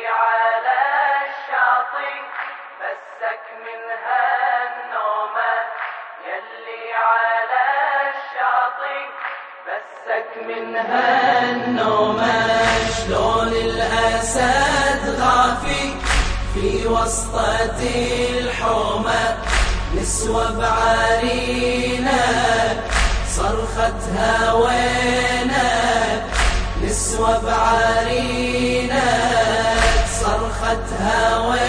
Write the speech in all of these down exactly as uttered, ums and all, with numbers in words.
على الشاطئ مسك منها النومة، يلي على الشاطئ مسك منها النومة. شلون الأسد غافي في وسطة الحومة، نسوى بعرينك صرختها وينك، نسوى بعرينك صرختها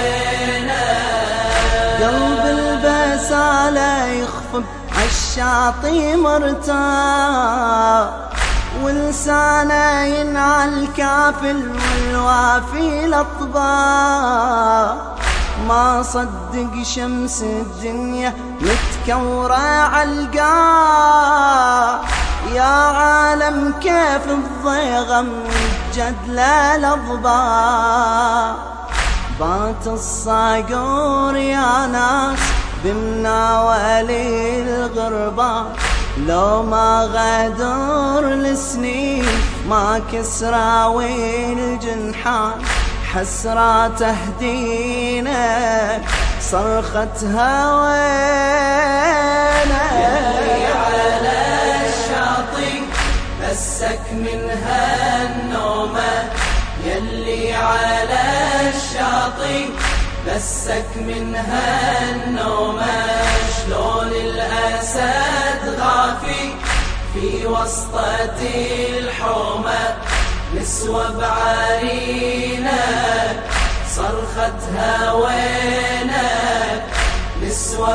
وينك. قلب البسالة يخفق عالشاطئ مرتاح، ولسانه ينعى الكافل والوافي الأطباق. ما صدق شمس الدنيا متكورة عالقاع، يا عالم كيف الضيغم جد للأضباع. بات الصقور يا ناس بمناول الغربان، لو ما غدر السنين ما كسراوي الجنحان. حسرة تهدينك صرختها وينك، يلي على الشاطئ مسك منها النومة، يلي على الشاطئ مسك منها النومة. شلون الأسد غافي في وسطة الحومة، نسوى بعرينك صرختها وينك، نسوى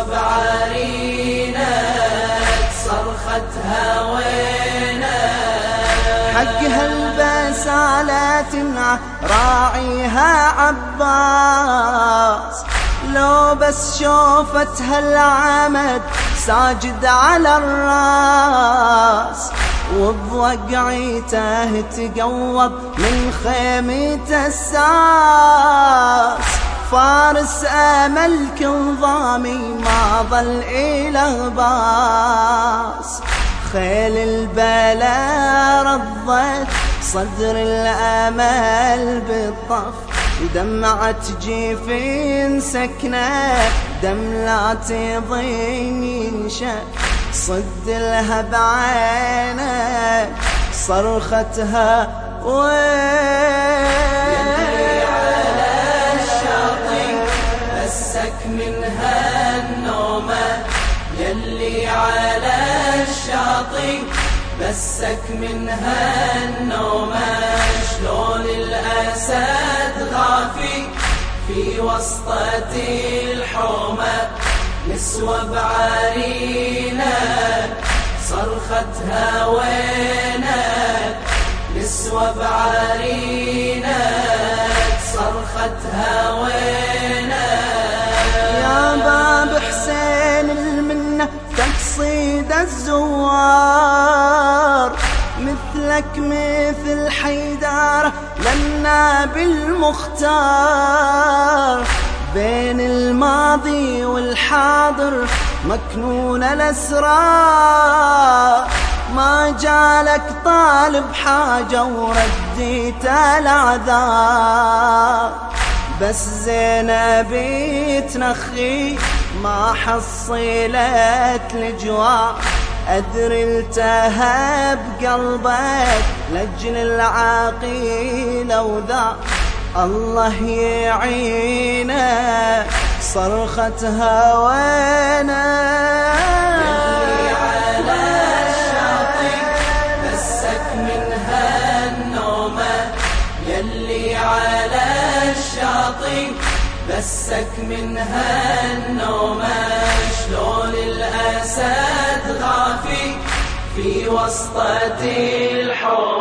بعرينك صرختها وينك. حقها البسالة تنعى راعيها عباس، لو بس شوفتها العمد ساجد على الراس. وبوقعيته تقوب من خيمة الساس، فارس أمل كنظامي ما ظل إله باس. خيل البلا رضت صدر الأمل بالطف، دمعة جيفين سكنة دم لا تضين ينشف. صد لها بعينك صرختها وينك، يلي على الشاطئ مسك منها النومة، يلي على الشاطئ مسك منها النومة. شلون الأسد غافي في وسطة الحومة، نسوى بعرينك صرختها وينك، نسوى بعرينك صرختها وينك. يا باب حسين المنة تقصيد الزوار، مثلك مثل حيدارة للنبي المختار. بين الماضي والحاضر مكنون الأسرار، ما جالك طالب حاجة ورديت الأعذار. بس زينب تنخي ما حصلت الجوار، أدري التهب قلبك لجل العقيل وذا. الله يعينك صرختها وينك، يلي على الشاطئ مسك منها النومة، يلي على الشاطئ مسك منها النومة. شلون الأسد غافي في وسطة الحومة،